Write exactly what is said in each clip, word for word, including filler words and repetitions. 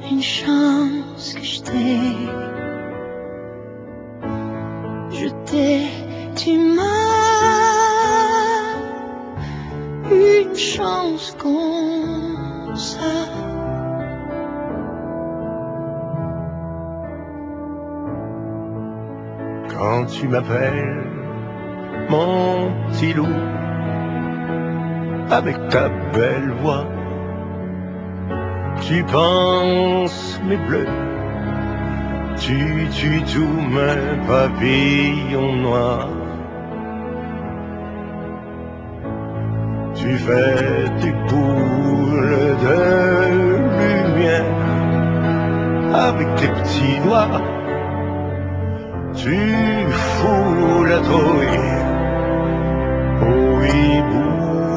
Une chance que je t'ai, je t'ai, tu m'as, une chance comme ça. Quand tu m'appelles mon petit loup, avec ta belle voix, tu penses mes bleus, tu tues tous mes papillons noirs. Tu fais tes boules de lumière avec tes petits doigts. Tu fous la trouille au hibou.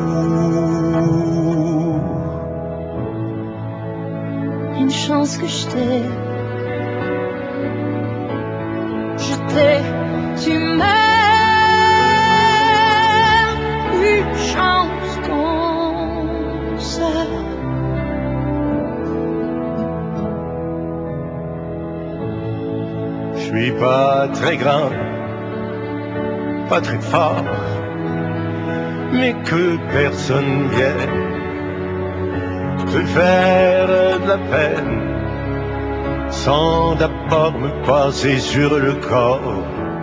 Une chance que je t'ai, je t'ai, tu m'aimes, une chance comme ça. Je suis pas très grand, pas très fort, mais que personne vienne te faire de la peine sans d'abord me passer sur le corps.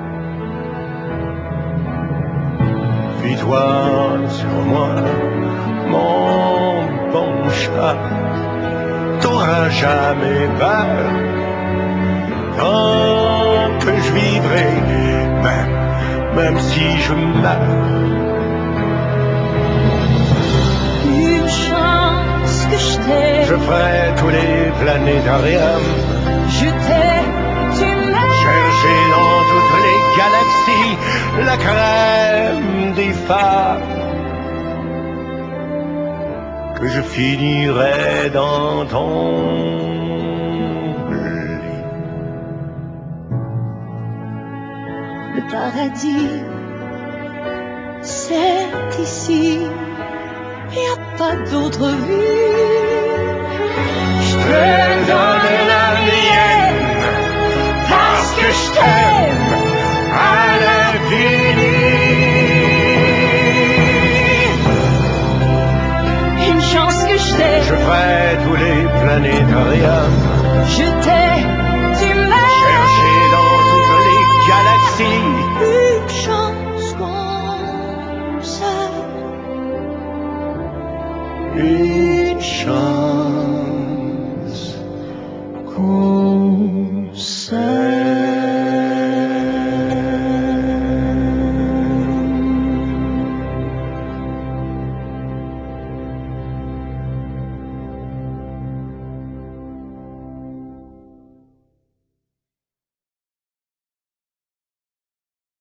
Puis-toi sur moi, mon bon chat, t'auras jamais peur. Tant que je vivrai, même, même si je meurs. Une chance que je t'ai, Je ferai tous les planétariums, je t'ai, tu m'aimes, chercher dans toutes les galaxies la crème des phares, que je finirai dans ton lit. le paradis, c'est ici, y a pas d'autre vue. Je te donne la mienne, parce que je t'aime à l'infini. Une chance que je t'ai, Je ferai tous les planétariums, je t'ai, tu m'aimes, chercher dans toutes les galaxies une chance comme ça, une chance comme ça.